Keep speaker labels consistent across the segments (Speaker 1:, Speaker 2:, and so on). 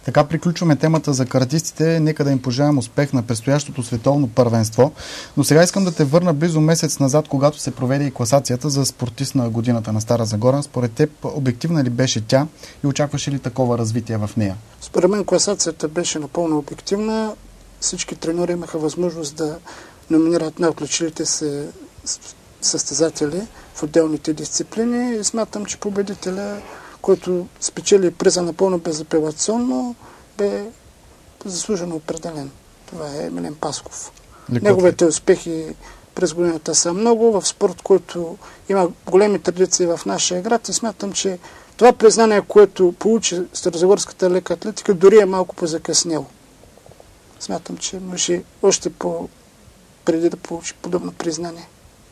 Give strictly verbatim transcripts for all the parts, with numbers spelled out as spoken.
Speaker 1: Така приключваме темата за каратистите. Нека да им пожелаем успех на предстоящото световно първенство. Но сега искам да те върна близо месец назад, когато се проведе и класацията за спортист на годината на Стара Загора. Според теб обективна ли беше тя и очакваше ли такова развитие в нея?
Speaker 2: Според мен класацията беше напълно обективна. Всички треньори имаха възможност да номинират най-отличилите се състезатели в отделните дисциплини и смятам, че победителя, който спечели приза напълно безапелационно, бе заслужено определен. Това е Милен Пасков.
Speaker 1: Лекот
Speaker 2: Неговите успехи през годината са много в спорт, който има големи традиции в нашия град и смятам, че това признание, което получи старозагорската лека атлетика, дори е малко позакъснело. Смятам, че може още по преди да получи подобно признание.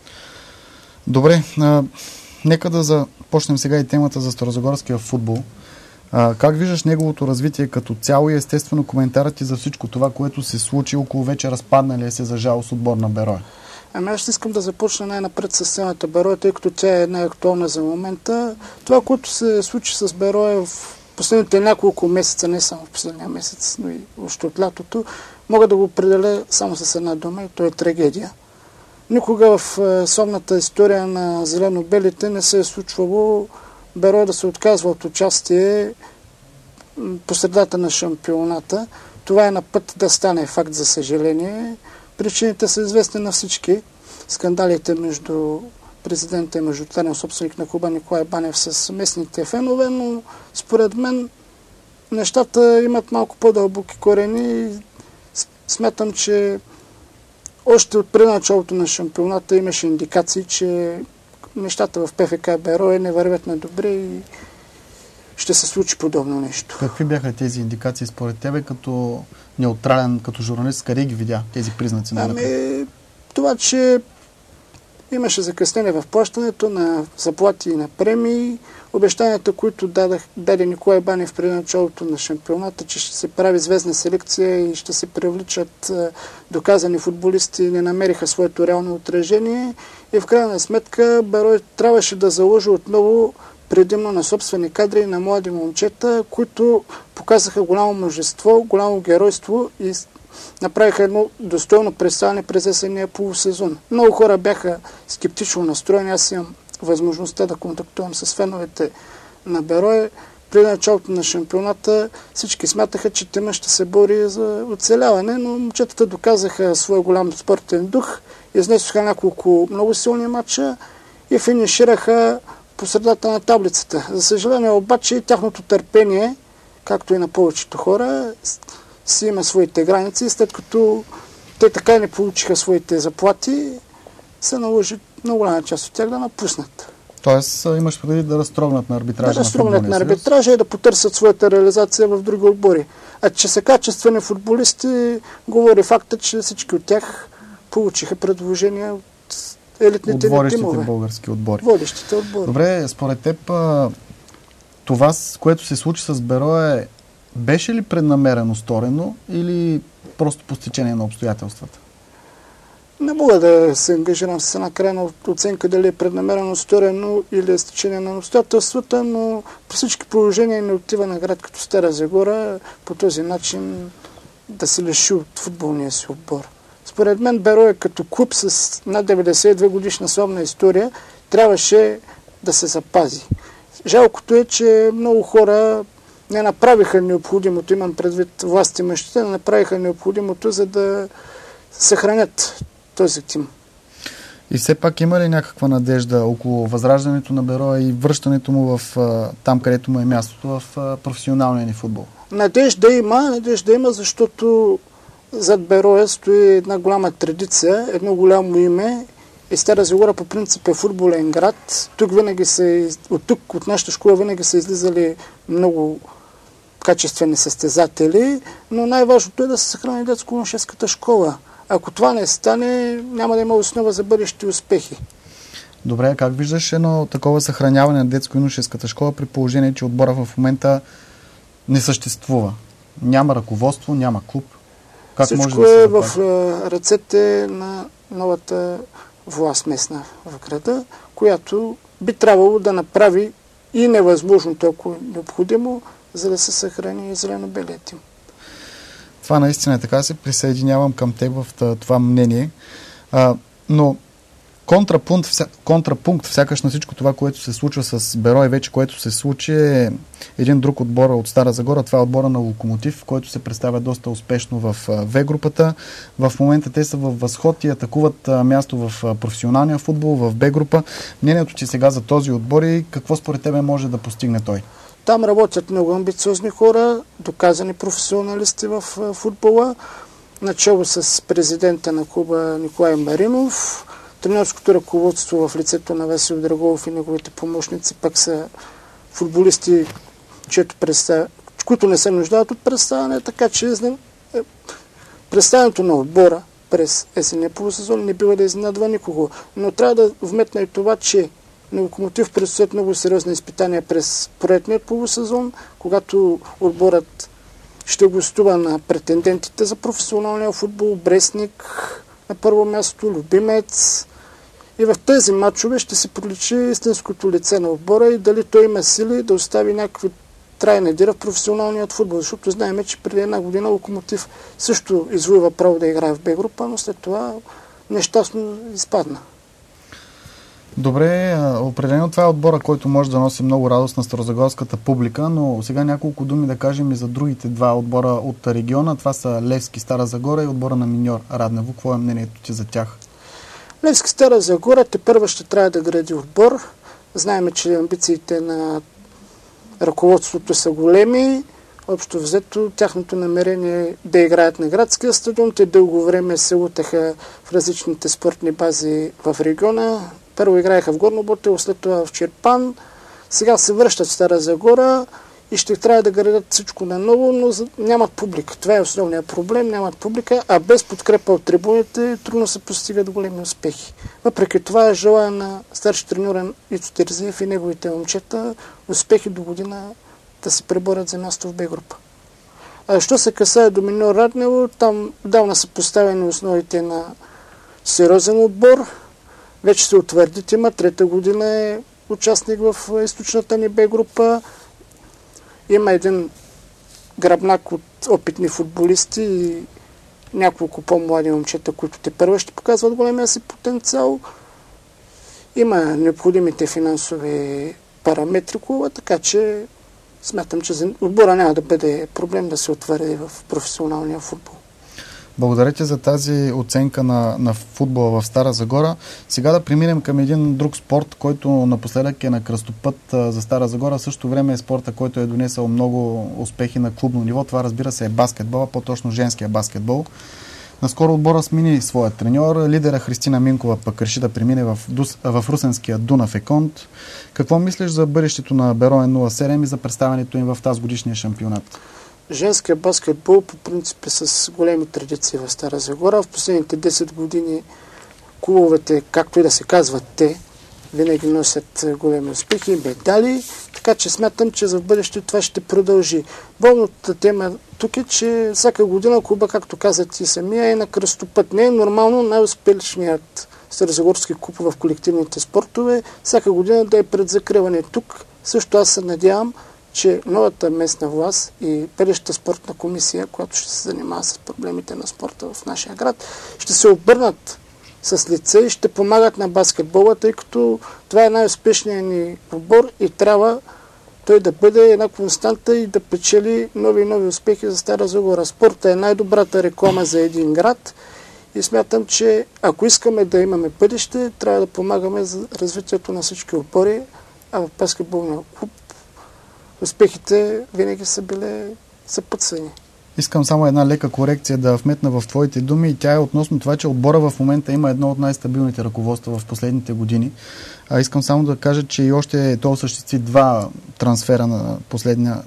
Speaker 1: Добре, а, нека да започнем сега и темата за старозагорския футбол. А, как виждаш неговото развитие като цяло и естествено коментарът ти за всичко това, което се случи около вече разпадналия се за жалост отбор на Берое?
Speaker 2: Ами аз искам да започна най-напред с сцената Берое, тъй като тя е най-актуална за момента. Това, което се случи с Берое в последните няколко месеца, не само в последния месец, но и още от лятото, мога да го определя само с една дума и то е трагедия. Никога в славната история на зелено-белите не се е случвало Берое да се отказва от участие по средата на шампионата. Това е на път да стане факт, за съжаление. Причините са известни на всички. Скандалите между президента и мажоритарен собственик на клуба Николай Банев с местните фенове, но според мен нещата имат малко по-дълбоки корени и смятам, че още от преди началото на шампионата имаше индикации, че нещата в ПФК Берое не вървят на добре и ще се случи подобно нещо.
Speaker 1: Какви бяха тези индикации според тебе като неутрален, като журналист? Къде ги видя тези признаци?
Speaker 2: Ами, това, че имаше закъснение в плащането на заплати и на премии, обещанията, които дадах, даде Николай Банев преди началото на шампионата, че ще се прави звездна селекция и ще се привличат е, доказани футболисти, не намериха своето реално отражение и в крайна сметка Берое трябваше да заложи отново предимно на собствени кадри и на млади момчета, които показаха голямо мъжество, голямо геройство и направиха едно достойно представяне през есенния полусезон. Много хора бяха скептично настроени. Аз имам възможността да контактувам с феновете на Берое. При началото на шампионата всички смятаха, че тема ще се бори за оцеляване, но момчетата доказаха своя голям спортен дух, изнесоха няколко много силни матча и финишираха по средата на таблицата. За съжаление обаче тяхното търпение, както и на повечето хора, си има своите граници, след като те така и не получиха своите заплати, се наложи на голяма част от тях да напуснат.
Speaker 1: Тоест имаш преди да разтрогнат на арбитража.
Speaker 2: Да разтрогнат на арбитража и да потърсят своята реализация в други отбори. А че са качествени футболисти, говори факта, че всички от тях получиха предложения от елитните
Speaker 1: от водещите
Speaker 2: тимове.
Speaker 1: български отбори.
Speaker 2: Водещите отбори.
Speaker 1: Добре, според теб това, което се случи с Берое, беше ли преднамерено сторено или просто по стечение на обстоятелствата?
Speaker 2: Не мога да се ангажирам с една крайна оценка дали е преднамерено сторено или е стечение на обстоятелствата, но при всички положения не отива на град като Стара Загора по този начин да се лиши от футболния си отбор. Според мен Берое като клуб с над деветдесет и две годишна славна история трябваше да се запази. Жалкото е, че много хора не направиха необходимото, имам предвид власти мъщите, не направиха необходимото, за да съхранят този тим.
Speaker 1: И все пак има ли някаква надежда около възраждането на Берое и връщането му в там, където му е мястото, в професионалния ни футбол?
Speaker 2: Надежда има, надежда има, защото зад Берое стои една голяма традиция, едно голямо име. И Стара Загора по принцип е футболен град. Тук винаги се, от тук, от нашата школа винаги са излизали много качествени състезатели, но най-важното е да се съхрани детско-юношеската школа. Ако това не стане, няма да има основа за бъдещи успехи.
Speaker 1: Добре, как виждаш едно такова съхраняване на детско-юношеската школа при положение, че отбора в момента не съществува? Няма ръководство, няма клуб. Как
Speaker 2: Всичко
Speaker 1: може да се
Speaker 2: е в
Speaker 1: запази?
Speaker 2: ръцете на новата власт местна в града, която би трябвало да направи и невъзможното, ако е необходимо, за да се съхрани и зелено-белият тим.
Speaker 1: Това наистина е така, се присъединявам към теб в това мнение. А, но контрапункт, вся, контрапункт всякаш на всичко това, което се случва с Берой, вече което се случи, е един друг отбор от Стара Загора. Това е отбора на Локомотив, който се представя доста успешно в В-групата. В момента те са в възход и атакуват място в професионалния футбол, в Б-група. Мнението ти сега за този отбор и какво според тебе може да постигне той?
Speaker 2: Там работят много амбициозни хора, доказани професионалисти в футбола, начало с президента на клуба Николай Маринов. Тренерското ръководство в лицето на Васил Драголов и неговите помощници пък са футболисти, чието представ... които не се нуждаят от представяне, така че представянето на отбора през есенния полусезон не бива да изненадва никого. Но трябва да вметна и това, че на Локомотив предстоят много сериозни изпитания през проектният полусезон, когато отборът ще гостува на претендентите за професионалния футбол, Брестник на първо място, Любимец. И в тези матчове ще се проличи истинското лице на отбора и дали той има сили да остави някакви трайна дира в професионалният футбол, защото знаем, че преди една година Локомотив също извоюва право да играе в Б-група, но след това нещастно изпадна.
Speaker 1: Добре, определено това е отбора, който може да носи много радост на старозагорската публика, но сега няколко думи да кажем и за другите два отбора от региона. Това са Левски, Стара Загора и отбора на Миньор Раднево. Какво е мнението ти за тях?
Speaker 2: Левски, Стара Загора тепърва ще трябва да гради отбор. Знаем, че амбициите на ръководството са големи. Общо взето, тяхното намерение е да играят на градския стадион. Те дълго време се лутаха в различните спортни бази в региона. Първо играеха в Горно Ботево, след това в Черпан. Сега се връщат в Стара Загора и ще трябва да градят всичко наново, но нямат публика. Това е основният проблем. Нямат публика, а без подкрепа от трибуните трудно се постигат големи успехи. Въпреки това желая на старши треньор Ицо Терзиев и неговите момчета успехи до година да се преборят за място в Б-група. А що се касае до Миньор Раднево, там давна са поставени основите на сериозен отбор. Вече се утвърди тима, трета година е участник в източната ни Б-група. Има един гръбнак от опитни футболисти и няколко по-млади момчета, които те първо ще показват големия си потенциал. Има необходимите финансови параметри клуба, така че смятам, че за отбора няма да бъде проблем да се утвърди в професионалния футбол.
Speaker 1: Благодаря ти за тази оценка на, на футбола в Стара Загора. Сега да преминем към един друг спорт, който напоследък е на кръстопът за Стара Загора. В същото време е спорта, който е донесъл много успехи на клубно ниво. Това, разбира се, е баскетбола, по-точно женския баскетбол. Наскоро отбора смени своя треньор. Лидера Христина Минкова пък реши да премине в, Дус, в русенския Дунав Еконт. Какво мислиш за бъдещето на Бероен нула седем и за представянето им в тази годишния шампионат?
Speaker 2: Женския баскетбол по принцип е с големи традиции в Стара Загора. В последните десет години клубовете, както и да се казват те, винаги носят големи успехи и медали, така че смятам, че за в бъдеще това ще продължи. Болната тема тук е, че всяка година клуба, както казат и самия, е на кръстопът. Не е нормално най-успешният старозагорски клуб в колективните спортове всяка година да е пред закриване. Тук също аз се надявам, че новата местна власт и бъдещата спортна комисия, която ще се занимава с проблемите на спорта в нашия град, ще се обърнат с лице и ще помагат на баскетбола, тъй като това е най-успешният ни отбор и трябва той да бъде една константа и да печели нови и нови успехи за Стара Загора. Спорта е най-добрата реклама за един град и смятам, че ако искаме да имаме бъдеще, трябва да помагаме за развитието на всички отбори, а в баскетболния клуб успехите винаги са били съпътствани.
Speaker 1: Искам само една лека корекция да вметна в твоите думи и тя е относно това, че отбора в момента има едно от най-стабилните ръководства в последните години. А искам само да кажа, че и още той осъществи два трансфера на последния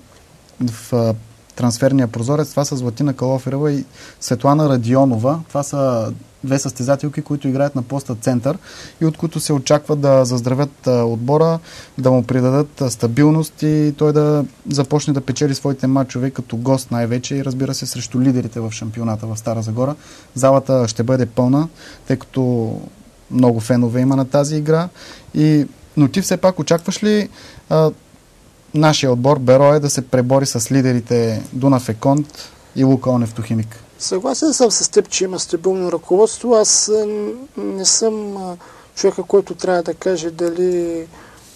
Speaker 1: в трансферния прозорец. Това са Златина Калоферова и Светлана Радионова. Това са две състезателки, които играят на поста център и от които се очаква да заздравят отбора, да му придадат стабилност и той да започне да печели своите матчове като гост най-вече и разбира се срещу лидерите в шампионата в Стара Загора. Залата ще бъде пълна, тъй като много фенове има на тази игра. И, но ти все пак очакваш ли а, нашия отбор Берое да се пребори с лидерите Дунав Еконт и Лукойл Нефтохимик?
Speaker 2: Съгласен съм с теб, че има стабилно ръководство. Аз не съм човека, който трябва да каже дали,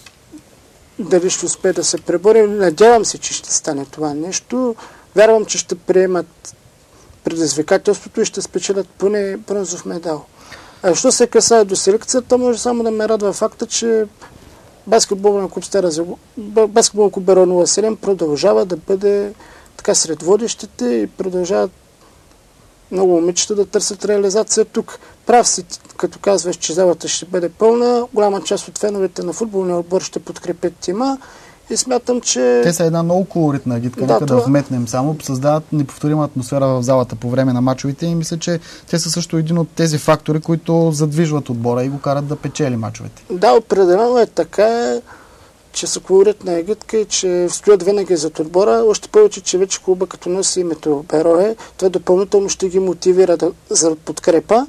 Speaker 2: дали ще успее да се пребори. Надявам се, че ще стане това нещо. Вярвам, че ще приемат предизвикателството и ще спечелят поне бронзов медал. А що се касае до селекцията, може само да ме радва факта, че баскетболния клуб Стара Загора, баскетболния клуб Берое нула седем продължава да бъде така сред водещите и продължават много момичета да търсят реализация тук. Прав си, като казваш, че залата ще бъде пълна. Голяма част от феновете на футболния отбор ще подкрепят тима и смятам, че...
Speaker 1: Те са една много колоритна агитка, да, нека това... да вметнем само. Създават неповторима атмосфера в залата по време на мачовете и мисля, че те са също един от тези фактори, които задвижват отбора и го карат да печели мачовете.
Speaker 2: Да, определено е така, че са колоритна агитка и че стоят винаги зад отбора. Още повече, че вече клуба като носи името Берое, това допълнително ще ги мотивира да, за подкрепа.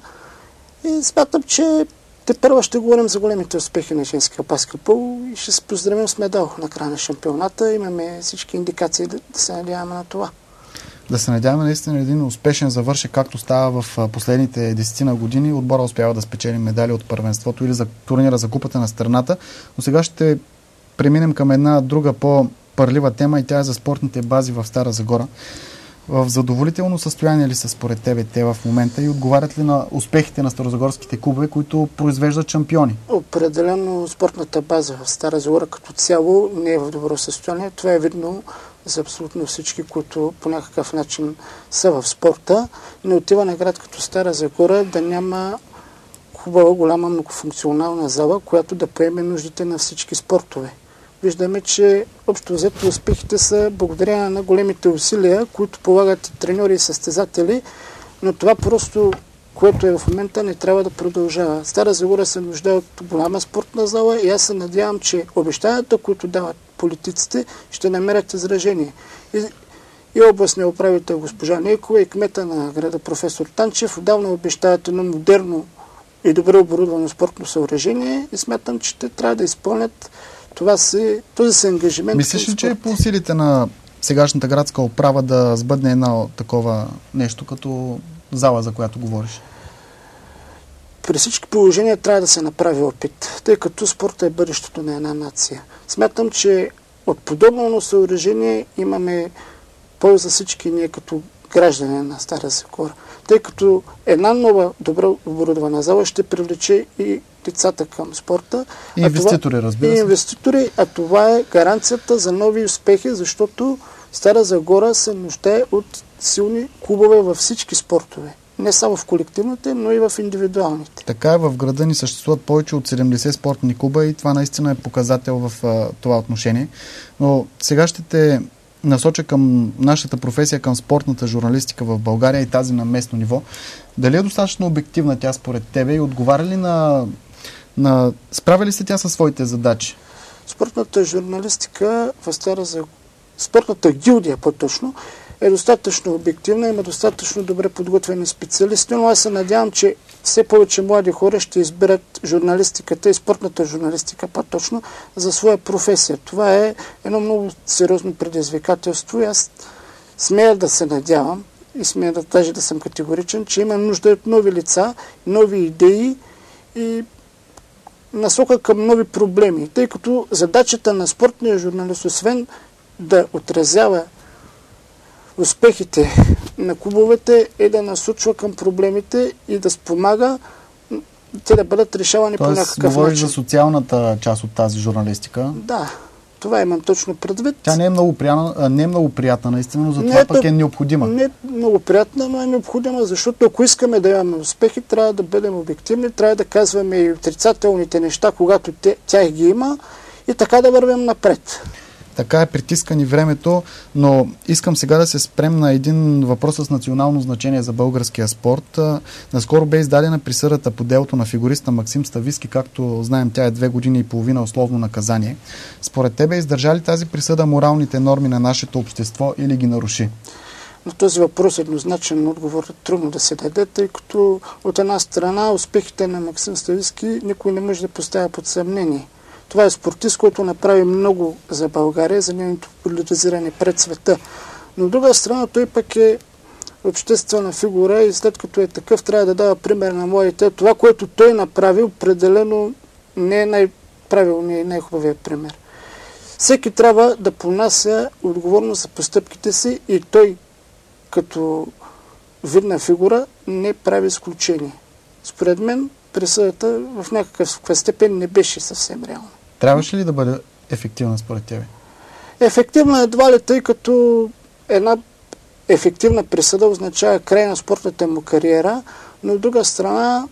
Speaker 2: И смятам, че те първо ще говорим за големите успехи на женския баскетбол и ще се поздравим с медал на края на шампионата. Имаме всички индикации да, да се надяваме на това.
Speaker 1: Да се надяваме наистина един успешен завършек, както става в последните десетина години. Отбора успява да спечели медали от първенството или за турнира за купата на страната. Но сега ще преминем към една друга по-пърлива тема и тя е за спортните бази в Стара Загора. В задоволително състояние ли са според тебе те в момента и отговарят ли на успехите на старозагорските клубове, които произвеждат шампиони?
Speaker 2: Определено спортната база в Стара Загора като цяло не е в добро състояние. Това е видно за абсолютно всички, които по някакъв начин са в спорта. Не отива на град като Стара Загора да няма хубава, голяма, многофункционална зала, която да поеме нуждите на всички спортове. Виждаме, че общо взето успехите са благодарение на големите усилия, които полагат треньори и състезатели, но това просто, което е в момента, не трябва да продължава. Стара Загора се нуждае от голяма спортна зала и аз се надявам, че обещанията, които дават политиците, ще намерят изражение. И, и областният управител госпожа Нейкова и кмета на града професор Танчев отдавна обещават едно модерно и добре оборудвано спортно съоръжение и смятам, че те трябва да изпълнят това си, този си ангажимент.
Speaker 1: Мислиш ли, че е по силите на сегашната градска управа да сбъдне едно такова нещо, като зала, за която говориш?
Speaker 2: При всички положения трябва да се направи опит, тъй като спорта е бъдещето на една нация. Смятам, че от подобно съоръжение имаме полза всички ние като граждани на Стара Загора, тъй като една нова добре оборудвана зала ще привлече и децата към спорта.
Speaker 1: И инвеститори,
Speaker 2: това,
Speaker 1: разбира се.
Speaker 2: И инвеститори, а това е гаранцията за нови успехи, защото Стара Загора се нуждае от силни клубове във всички спортове. Не само в колективните, но и в индивидуалните.
Speaker 1: Така е, в града ни съществуват повече от седемдесет спортни клуба и това наистина е показател в а, това отношение. Но сега ще те насоча към нашата професия, към спортната журналистика в България и тази на местно ниво. Дали е достатъчно обективна тя според тебе и отговаря ли на, на... справя ли се тя със своите задачи?
Speaker 2: Спортната журналистика в Стара Загора, спортната гилдия по-точно, е достатъчно обективна, има достатъчно добре подготвени специалисти, но аз се надявам, че все повече млади хора ще изберат журналистиката и спортната журналистика по-точно за своя професия. Това е едно много сериозно предизвикателство и аз смея да се надявам и смея да даже да съм категоричен, че има нужда от нови лица, нови идеи и насока към нови проблеми, тъй като задачата на спортния журналист, освен да отразява успехите на клубовете, е да насочва към проблемите и да спомага те да бъдат решавани по някакъв начин.
Speaker 1: Тоест, говориш за социалната част от тази журналистика?
Speaker 2: Да, това имам точно предвид.
Speaker 1: Тя не е много приятна, не е много приятна наистина, но затова пък е необходима.
Speaker 2: Не е много приятна, но е необходима, защото ако искаме да имаме успехи, трябва да бъдем обективни, трябва да казваме и отрицателните неща, когато те, тях ги има и така да вървим напред.
Speaker 1: Така е, притискани времето, но искам сега да се спрем на един въпрос с национално значение за българския спорт. Наскоро бе издадена присъдата по делото на фигуриста Максим Стависки, както знаем, тя е две години и половина условно наказание. Според тебе издържа ли тази присъда моралните норми на нашето общество или ги наруши?
Speaker 2: На този въпрос еднозначен отговор е трудно да се даде, тъй като от една страна успехите на Максим Стависки никой не може да поставя под съмнение. Това е спортист, който направи много за България, за нейното популяризиране пред света. Но от друга страна той пък е обществена фигура и след като е такъв, трябва да дава пример на младите. Това, което той направи, определено не е най-правилният и най-хубавият пример. Всеки трябва да понася отговорност за постъпките си и той, като видна фигура, не прави изключение. Според мен, присъдата в някакъв степен не беше съвсем реална.
Speaker 1: Трябваше ли да бъде ефективна според тебе?
Speaker 2: Ефективна едва ли, тъй като една ефективна присъда означава край на спортната му кариера, но от друга страна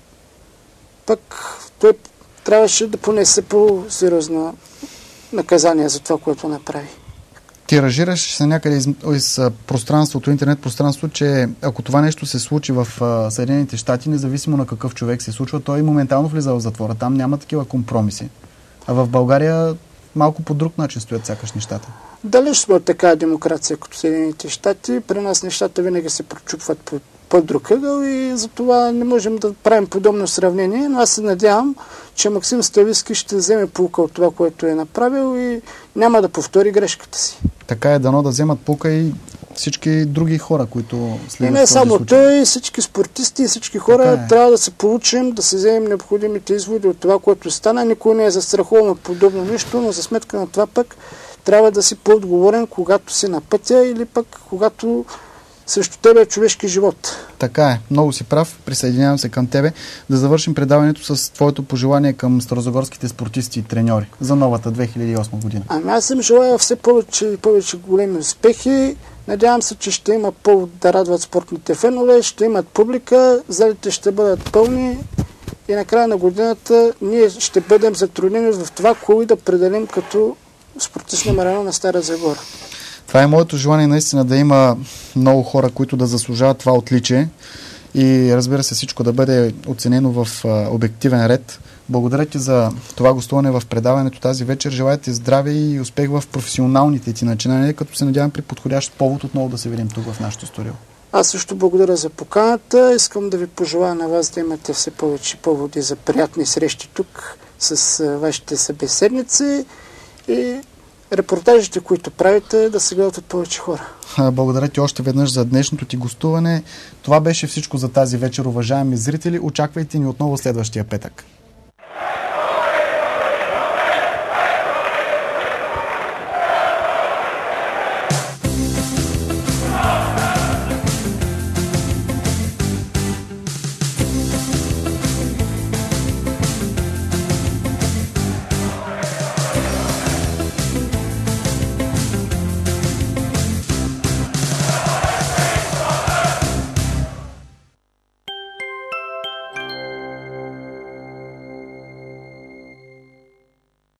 Speaker 2: пък той трябваше да понесе по-сериозно наказание за това, което направи.
Speaker 1: Тиражираш се някъде из, из пространството, интернет пространство, че ако това нещо се случи в а, Съединените щати, независимо на какъв човек се случва, той моментално влиза в затвора. Там няма такива компромиси. А в България малко по друг начин стоят сякаш нещата. Дали
Speaker 2: ще бъде така демокрация като Съединените щати? При нас нещата винаги се прочупват по, по друг ъгъл и затова не можем да правим подобно сравнение, но аз се надявам, че Максим Ставицки ще вземе поука от това, което е направил и няма да повтори грешката си.
Speaker 1: Така е, дано да вземат поука и всички други хора, които следват.
Speaker 2: И не само той, всички спортисти и всички хора е. Трябва да се получим, да се вземем необходимите изводи от това, което стана. Никой не е застрахован от подобно нещо, но за сметка на това пък трябва да си по-отговорен, когато си на пътя или пък когато срещу тебе е човешки живот.
Speaker 1: Така е. Много си прав. Присъединявам се към тебе. Да завършим предаването с твоето пожелание към старозагорските спортисти и треньори за новата две хиляди и осма година.
Speaker 2: Ами аз им желая все повече и повече големи успехи. Надявам се, че ще има повод да радват спортните фенове, ще имат публика, залите ще бъдат пълни и на края на годината ние ще бъдем затруднени в това, кой да определим като спортист номер едно на Стара Загора.
Speaker 1: Това е моето желание наистина да има много хора, които да заслужават това отличие и разбира се всичко да бъде оценено в а, обективен ред. Благодаря ти за това гостуване в предаването тази вечер. Желая ти здраве и успех в професионалните ти начинания, като се надявам при подходящ повод отново да се видим тук в нашото студио.
Speaker 2: Аз също благодаря за поканата. Искам да ви пожелая на вас да имате все повече поводи за приятни срещи тук с а, вашите събеседници и репортажите, които правите, да се гледат от повече хора.
Speaker 1: Благодаря ти още веднъж за днешното ти гостуване. Това беше всичко за тази вечер, уважаеми зрители. Очаквайте ни отново следващия петък.